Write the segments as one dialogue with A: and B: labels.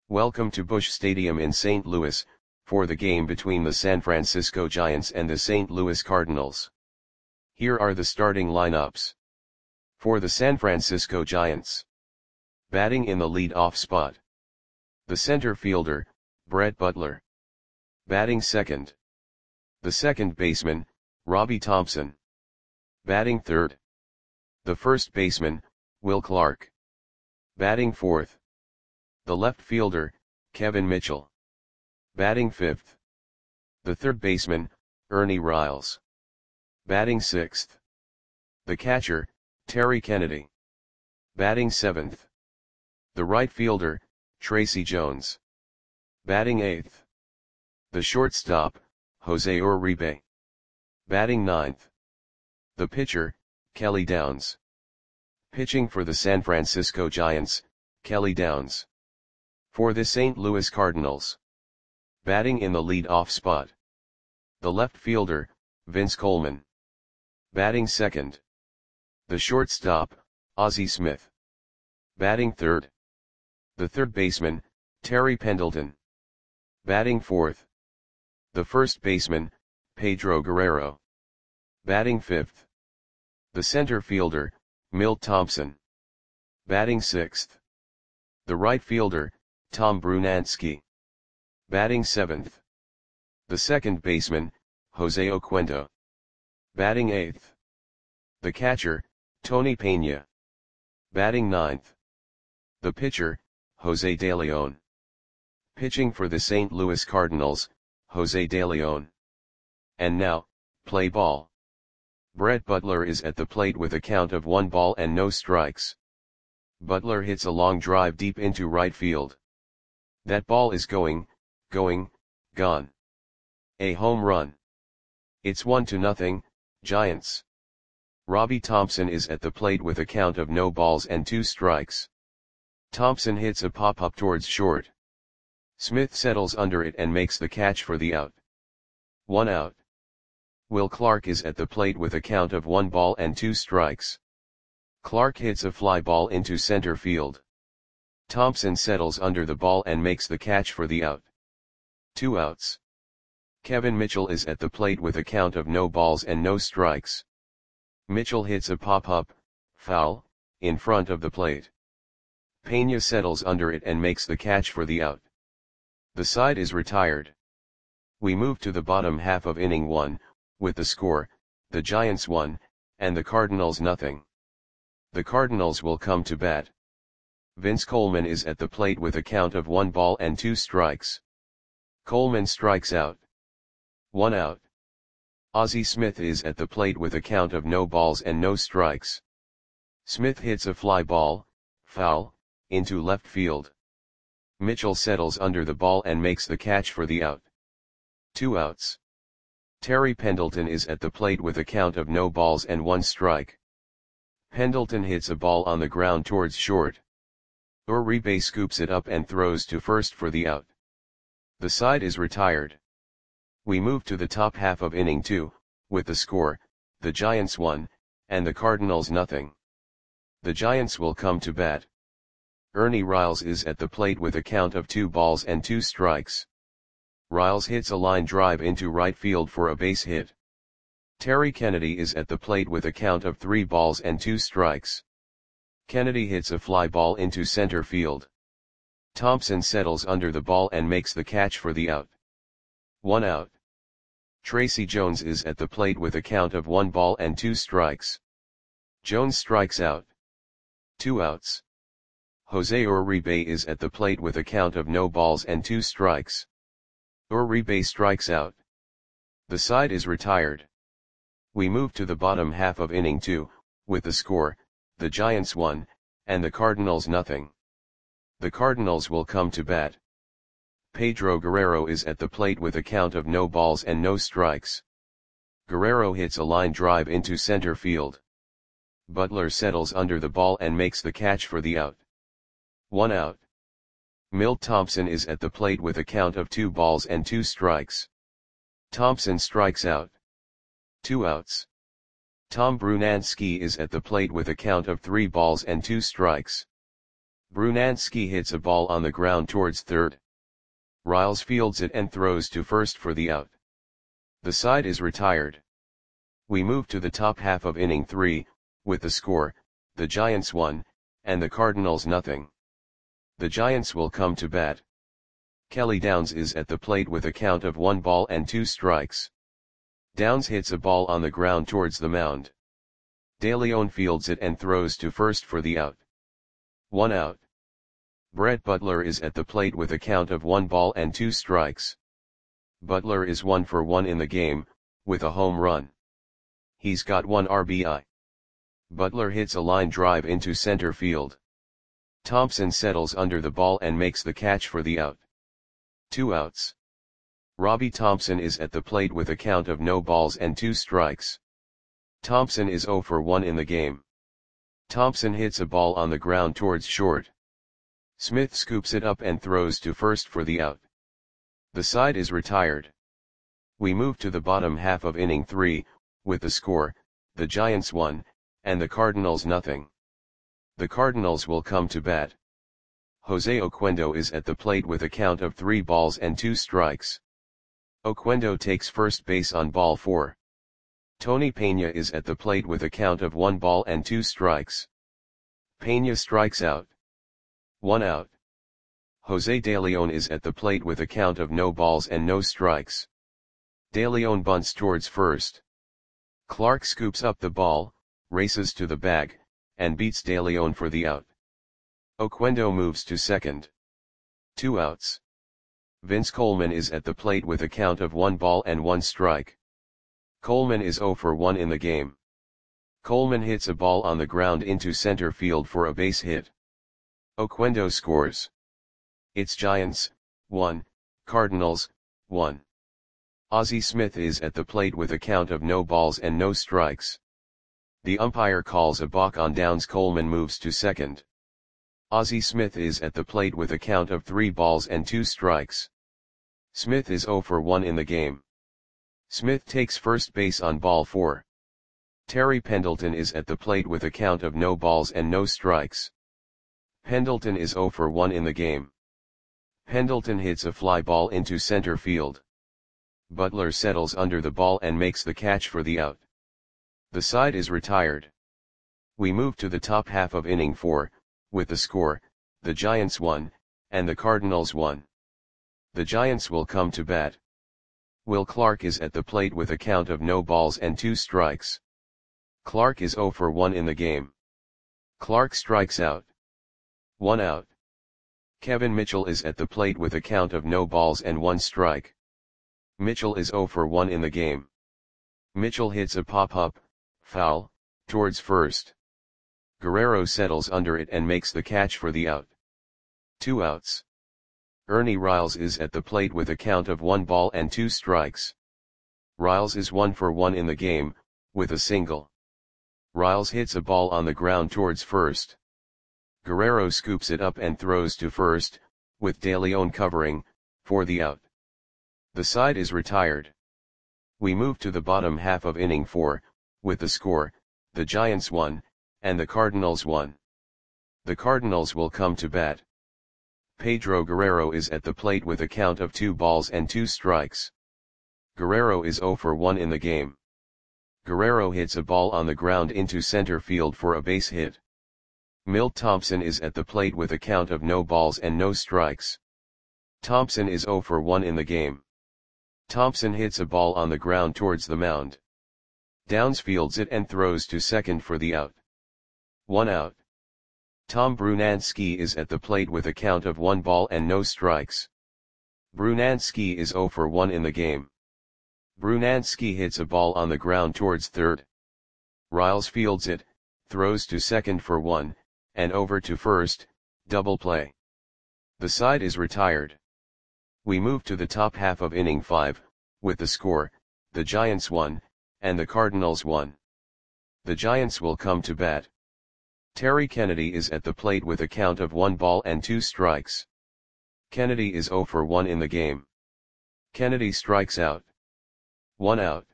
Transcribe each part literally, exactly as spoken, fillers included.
A: Welcome to Busch Stadium in Saint Louis, for the game between the San Francisco Giants and the Saint Louis Cardinals. Here are the starting lineups. For the San Francisco Giants. Batting in the lead-off spot. The center fielder, Brett Butler. Batting second. The second baseman, Robbie Thompson. Batting third. The first baseman, Will Clark. Batting fourth. The left fielder, Kevin Mitchell. Batting fifth. The third baseman, Ernie Riles. Batting sixth. The catcher, Terry Kennedy. Batting seventh. The right fielder, Tracy Jones. Batting eighth. The shortstop, Jose Uribe. Batting ninth. The pitcher, Kelly Downs. Pitching for the San Francisco Giants, Kelly Downs. For the Saint Louis Cardinals. Batting in the lead-off spot. The left fielder, Vince Coleman. Batting second. The shortstop, Ozzie Smith. Batting third. The third baseman, Terry Pendleton. Batting fourth. The first baseman, Pedro Guerrero. Batting fifth. The center fielder, Milt Thompson. Batting sixth. The right fielder, Tom Brunansky. Batting seventh. The second baseman, Jose Oquendo. Batting eighth. The catcher, Tony Pena. Batting ninth. The pitcher, Jose De Leon. Pitching for the Saint Louis Cardinals, Jose De Leon. And now, play ball. Brett Butler is at the plate with a count of one ball and no strikes. Butler hits a long drive deep into right field. That ball is going, going, gone. A home run. It's one to nothing, Giants. Robbie Thompson is at the plate with a count of no balls and two strikes. Thompson hits a pop-up towards short. Smith settles under it and makes the catch for the out. One out. Will Clark is at the plate with a count of one ball and two strikes. Clark hits a fly ball into center field. Thompson settles under the ball and makes the catch for the out. Two outs. Kevin Mitchell is at the plate with a count of no balls and no strikes. Mitchell hits a pop-up, foul, in front of the plate. Pena settles under it and makes the catch for the out. The side is retired. We move to the bottom half of inning one, with the score, the Giants one, and the Cardinals nothing. The Cardinals will come to bat. Vince Coleman is at the plate with a count of one ball and two strikes. Coleman strikes out. One out. Ozzie Smith is at the plate with a count of no balls and no strikes. Smith hits a fly ball, foul, into left field. Mitchell settles under the ball and makes the catch for the out. Two outs. Terry Pendleton is at the plate with a count of no balls and one strike. Pendleton hits a ball on the ground towards short. Uribe scoops it up and throws to first for the out. The side is retired. We move to the top half of inning two, with the score, the Giants one, and the Cardinals nothing. The Giants will come to bat. Ernie Riles is at the plate with a count of two balls and two strikes. Riles hits a line drive into right field for a base hit. Terry Kennedy is at the plate with a count of three balls and two strikes. Kennedy hits a fly ball into center field. Thompson settles under the ball and makes the catch for the out. One out. Tracy Jones is at the plate with a count of one ball and two strikes. Jones strikes out. Two outs. Jose Uribe is at the plate with a count of no balls and two strikes. Uribe strikes out. The side is retired. We move to the bottom half of inning two, with the score, the Giants one, and the Cardinals nothing. The Cardinals will come to bat. Pedro Guerrero is at the plate with a count of no balls and no strikes. Guerrero hits a line drive into center field. Butler settles under the ball and makes the catch for the out. One out. Milt Thompson is at the plate with a count of two balls and two strikes. Thompson strikes out. Two outs. Tom Brunansky is at the plate with a count of three balls and two strikes. Brunansky hits a ball on the ground towards third. Riles fields it and throws to first for the out. The side is retired. We move to the top half of inning three, with the score, the Giants one, and the Cardinals nothing. The Giants will come to bat. Kelly Downs is at the plate with a count of one ball and two strikes. Downs hits a ball on the ground towards the mound. De Leon fields it and throws to first for the out. One out. Brett Butler is at the plate with a count of one ball and two strikes. Butler is one for one in the game, with a home run. He's got one R B I. Butler hits a line drive into center field. Thompson settles under the ball and makes the catch for the out. Two outs. Robbie Thompson is at the plate with a count of no balls and two strikes. Thompson is zero for one in the game. Thompson hits a ball on the ground towards short. Smith scoops it up and throws to first for the out. The side is retired. We move to the bottom half of inning three, with the score, the Giants one, and the Cardinals nothing. The Cardinals will come to bat. Jose Oquendo is at the plate with a count of three balls and two strikes. Oquendo takes first base on ball four. Tony Pena is at the plate with a count of one ball and two strikes. Pena strikes out. One out. Jose De Leon is at the plate with a count of no balls and no strikes. De Leon bunts towards first. Clark scoops up the ball, races to the bag, and beats De Leon for the out. Oquendo moves to second. Two outs. Vince Coleman is at the plate with a count of one ball and one strike. Coleman is zero for one in the game. Coleman hits a ball on the ground into center field for a base hit. Oquendo scores. It's Giants, one, Cardinals, one. Ozzie Smith is at the plate with a count of no balls and no strikes. The umpire calls a balk on Downs. Coleman moves to second. Ozzie Smith is at the plate with a count of three balls and two strikes. Smith is zero for one in the game. Smith takes first base on ball four. Terry Pendleton is at the plate with a count of no balls and no strikes. Pendleton is zero for one in the game. Pendleton hits a fly ball into center field. Butler settles under the ball and makes the catch for the out. The side is retired. We move to the top half of inning four, with the score, the Giants one, and the Cardinals one. The Giants will come to bat. Will Clark is at the plate with a count of no balls and two strikes. Clark is zero for one in the game. Clark strikes out. One out. Kevin Mitchell is at the plate with a count of no balls and one strike. Mitchell is zero for one in the game. Mitchell hits a pop-up, foul, towards first. Guerrero settles under it and makes the catch for the out. Two outs. Ernie Riles is at the plate with a count of one ball and two strikes. Riles is one for one in the game, with a single. Riles hits a ball on the ground towards first. Guerrero scoops it up and throws to first, with De Leon covering, for the out. The side is retired. We move to the bottom half of inning four, with the score, the Giants one, and the Cardinals one. The Cardinals will come to bat. Pedro Guerrero is at the plate with a count of two balls and two strikes. Guerrero is zero for one in the game. Guerrero hits a ball on the ground into center field for a base hit. Milt Thompson is at the plate with a count of no balls and no strikes. Thompson is zero for one in the game. Thompson hits a ball on the ground towards the mound. Downs fields it and throws to second for the out. One out. Tom Brunansky is at the plate with a count of one ball and no strikes. Brunansky is zero for one in the game. Brunansky hits a ball on the ground towards third. Riles fields it, throws to second for one, and over to first, double play. The side is retired. We move to the top half of inning five, with the score, the Giants one, and the Cardinals one. The Giants will come to bat. Terry Kennedy is at the plate with a count of one ball and two strikes. Kennedy is zero for one in the game. Kennedy strikes out. One out.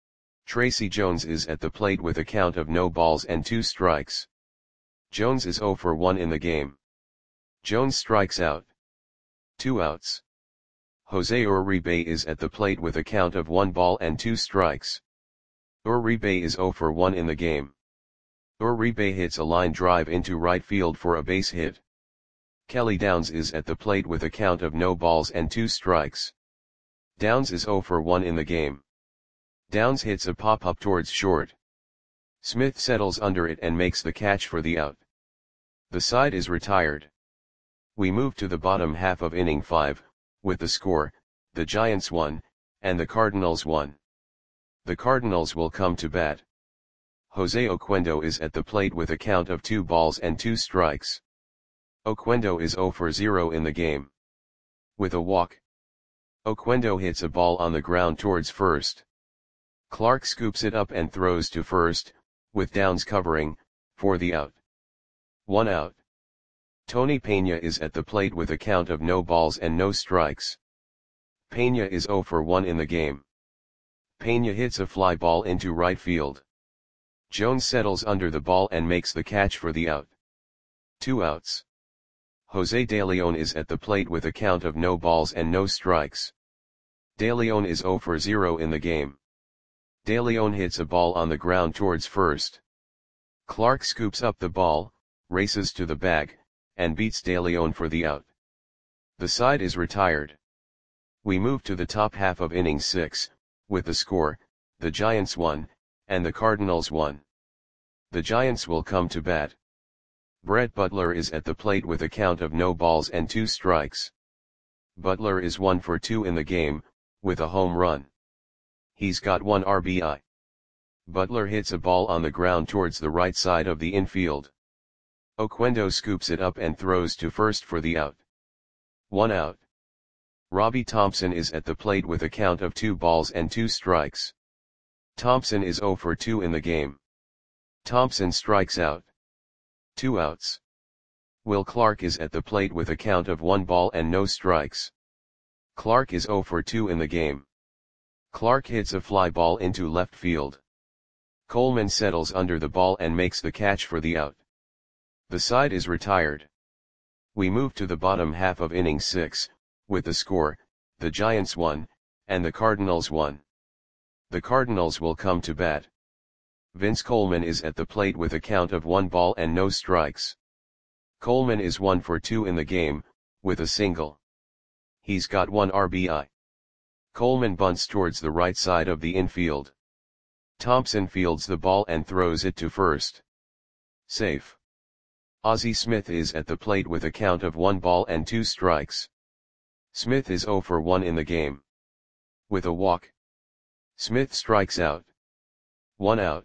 A: Tracy Jones is at the plate with a count of no balls and two strikes. Jones is zero for one in the game. Jones strikes out. Two outs. Jose Uribe is at the plate with a count of one ball and two strikes. Uribe is zero for one in the game. Uribe hits a line drive into right field for a base hit. Kelly Downs is at the plate with a count of no balls and two strikes. Downs is zero for one in the game. Downs hits a pop-up towards short. Smith settles under it and makes the catch for the out. The side is retired. We move to the bottom half of inning five, with the score, the Giants won, and the Cardinals won. The Cardinals will come to bat. Jose Oquendo is at the plate with a count of two balls and two strikes. Oquendo is zero for zero in the game. With a walk. Oquendo hits a ball on the ground towards first. Clark scoops it up and throws to first, with Downs covering, for the out. One out. Tony Peña is at the plate with a count of no balls and no strikes. Peña is zero for one in the game. Peña hits a fly ball into right field. Jones settles under the ball and makes the catch for the out. Two outs. Jose De Leon is at the plate with a count of no balls and no strikes. De Leon is zero for zero in the game. De Leon hits a ball on the ground towards first. Clark scoops up the ball, races to the bag, and beats De Leon for the out. The side is retired. We move to the top half of inning six, with the score, the Giants won, and the Cardinals won. The Giants will come to bat. Brett Butler is at the plate with a count of no balls and two strikes. Butler is one for two in the game, with a home run. He's got one R B I. Butler hits a ball on the ground towards the right side of the infield. Oquendo scoops it up and throws to first for the out. One out. Robbie Thompson is at the plate with a count of two balls and two strikes. Thompson is zero for two in the game. Thompson strikes out. Two outs. Will Clark is at the plate with a count of one ball and no strikes. Clark is zero for two in the game. Clark hits a fly ball into left field. Coleman settles under the ball and makes the catch for the out. The side is retired. We move to the bottom half of inning six, with the score, the Giants won, and the Cardinals won. The Cardinals will come to bat. Vince Coleman is at the plate with a count of one ball and no strikes. Coleman is one for two in the game, with a single. He's got one R B I. Coleman bunts towards the right side of the infield. Thompson fields the ball and throws it to first. Safe. Ozzie Smith is at the plate with a count of one ball and two strikes. Smith is zero for one in the game. With a walk. Smith strikes out. One out.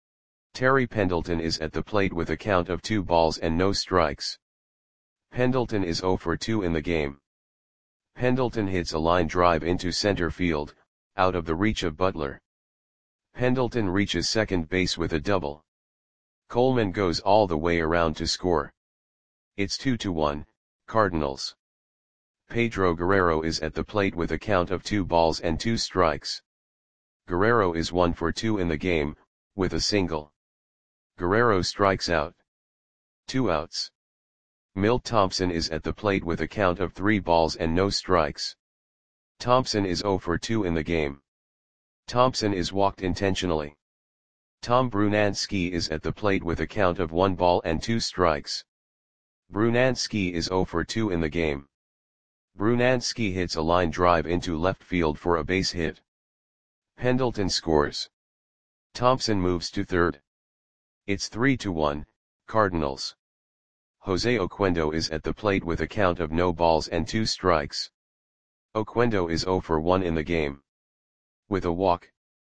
A: Terry Pendleton is at the plate with a count of two balls and no strikes. Pendleton is zero for two in the game. Pendleton hits a line drive into center field, out of the reach of Butler. Pendleton reaches second base with a double. Coleman goes all the way around to score. It's two to one, Cardinals. Pedro Guerrero is at the plate with a count of two balls and two strikes. Guerrero is one for two in the game, with a single. Guerrero strikes out. Two outs. Milt Thompson is at the plate with a count of three balls and no strikes. Thompson is zero for two in the game. Thompson is walked intentionally. Tom Brunansky is at the plate with a count of one ball and two strikes. Brunansky is zero for two in the game. Brunansky hits a line drive into left field for a base hit. Pendleton scores. Thompson moves to third. It's three to one, Cardinals. Jose Oquendo is at the plate with a count of no balls and two strikes. Oquendo is zero for one in the game. With a walk.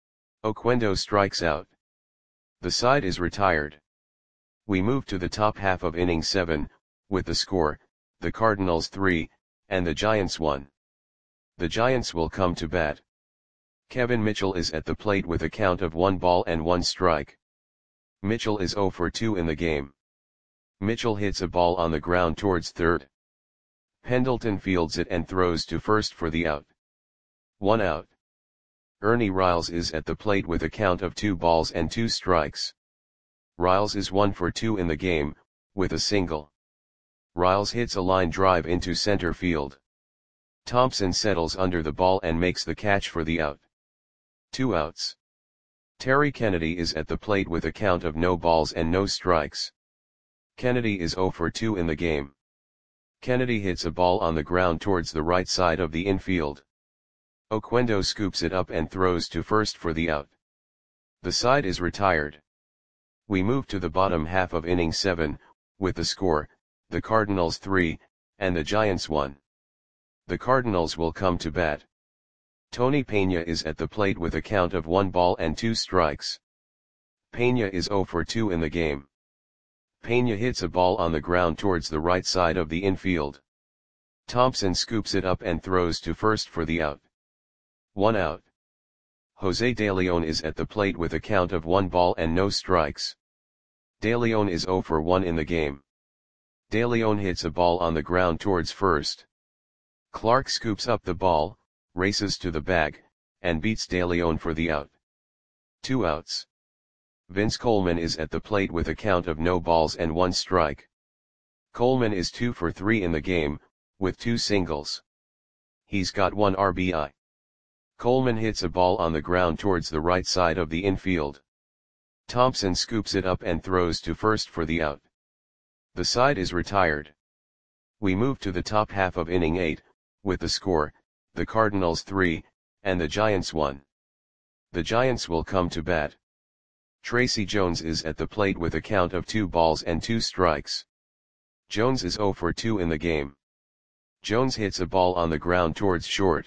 A: Oquendo strikes out. The side is retired. We move to the top half of inning seven, with the score, the Cardinals three, and the Giants one. The Giants will come to bat. Kevin Mitchell is at the plate with a count of one ball and one strike. Mitchell is zero for two in the game. Mitchell hits a ball on the ground towards third. Pendleton fields it and throws to first for the out. One out. Ernie Riles is at the plate with a count of two balls and two strikes. Riles is one for two in the game, with a single. Riles hits a line drive into center field. Thompson settles under the ball and makes the catch for the out. Two outs. Terry Kennedy is at the plate with a count of no balls and no strikes. Kennedy is oh for two in the game. Kennedy hits a ball on the ground towards the right side of the infield. Oquendo scoops it up and throws to first for the out. The side is retired. We move to the bottom half of inning seven, with the score, the Cardinals three, and the Giants one. The Cardinals will come to bat. Tony Peña is at the plate with a count of one ball and two strikes. Peña is oh for two in the game. Peña hits a ball on the ground towards the right side of the infield. Thompson scoops it up and throws to first for the out. One out. Jose De Leon is at the plate with a count of one ball and no strikes. De Leon is oh for one in the game. De Leon hits a ball on the ground towards first. Clark scoops up the ball, races to the bag, and beats De Leon for the out. Two outs. Vince Coleman is at the plate with a count of no balls and one strike. Coleman is two for three in the game, with two singles. He's got one R B I. Coleman hits a ball on the ground towards the right side of the infield. Thompson scoops it up and throws to first for the out. The side is retired. We move to the top half of inning eight, with the score, the Cardinals three, and the Giants one. The Giants will come to bat. Tracy Jones is at the plate with a count of two balls and two strikes. Jones is oh for two in the game. Jones hits a ball on the ground towards short.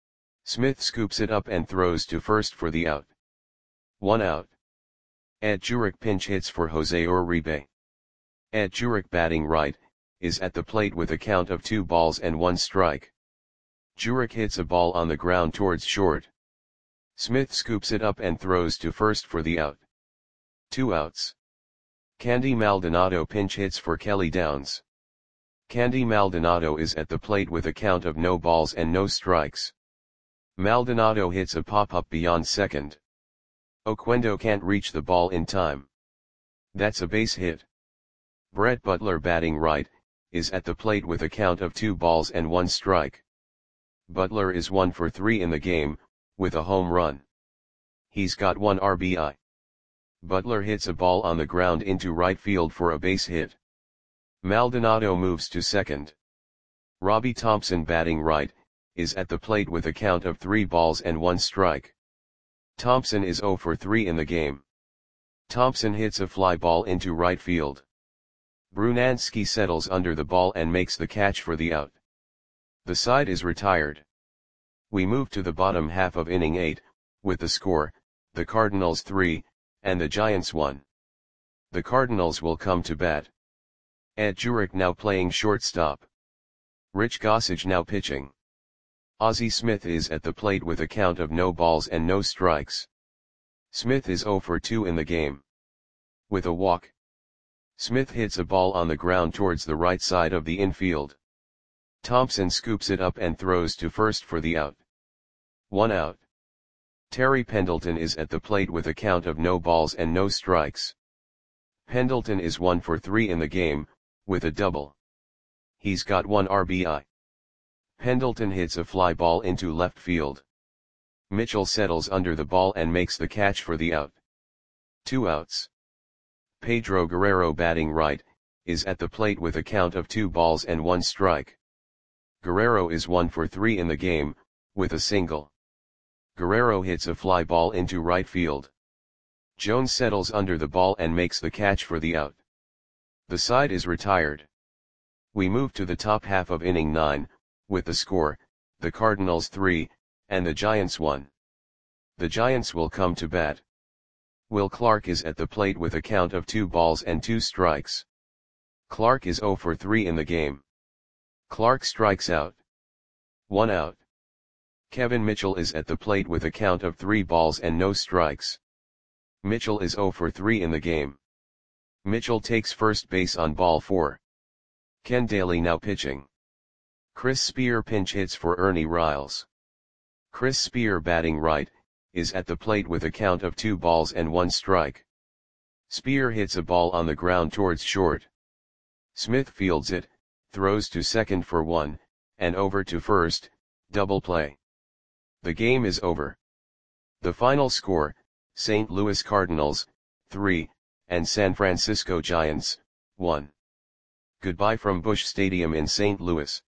A: Smith scoops it up and throws to first for the out. One out. Ed Jurek pinch hits for Jose Uribe. Ed Jurek, batting right, is at the plate with a count of two balls and one strike. Jurek hits a ball on the ground towards short. Smith scoops it up and throws to first for the out. Two outs. Candy Maldonado pinch hits for Kelly Downs. Candy Maldonado is at the plate with a count of no balls and no strikes. Maldonado hits a pop-up beyond second. Oquendo can't reach the ball in time. That's a base hit. Brett Butler, batting right, is at the plate with a count of two balls and one strike. Butler is one for three in the game, with a home run. He's got one R B I. Butler hits a ball on the ground into right field for a base hit. Maldonado moves to second. Robbie Thompson, batting right, is at the plate with a count of three balls and one strike. Thompson is oh for three in the game. Thompson hits a fly ball into right field. Brunansky settles under the ball and makes the catch for the out. The side is retired. We move to the bottom half of inning eight, with the score, the Cardinals three, and the Giants one. The Cardinals will come to bat. Ed Jurek now playing shortstop. Rich Gossage now pitching. Ozzie Smith is at the plate with a count of no balls and no strikes. Smith is oh for two in the game. With a walk. Smith hits a ball on the ground towards the right side of the infield. Thompson scoops it up and throws to first for the out. One out. Terry Pendleton is at the plate with a count of no balls and no strikes. Pendleton is one for three in the game, with a double. He's got one R B I. Pendleton hits a fly ball into left field. Mitchell settles under the ball and makes the catch for the out. Two outs. Pedro Guerrero, batting right, is at the plate with a count of two balls and one strike. Guerrero is one for three in the game, with a single. Guerrero hits a fly ball into right field. Jones settles under the ball and makes the catch for the out. The side is retired. We move to the top half of inning nine, with the score, the Cardinals three, and the Giants one. The Giants will come to bat. Will Clark is at the plate with a count of two balls and two strikes. Clark is oh for three in the game. Clark strikes out. One out. Kevin Mitchell is at the plate with a count of three balls and no strikes. Mitchell is oh for three in the game. Mitchell takes first base on ball four. Ken Daly now pitching. Chris Spear pinch hits for Ernie Riles. Chris Spear, batting right, is at the plate with a count of two balls and one strike. Spear hits a ball on the ground towards short. Smith fields it, throws to second for one, and over to first, double play. The game is over. The final score, Saint Louis Cardinals, three, and San Francisco Giants, one. Goodbye from Busch Stadium in Saint Louis.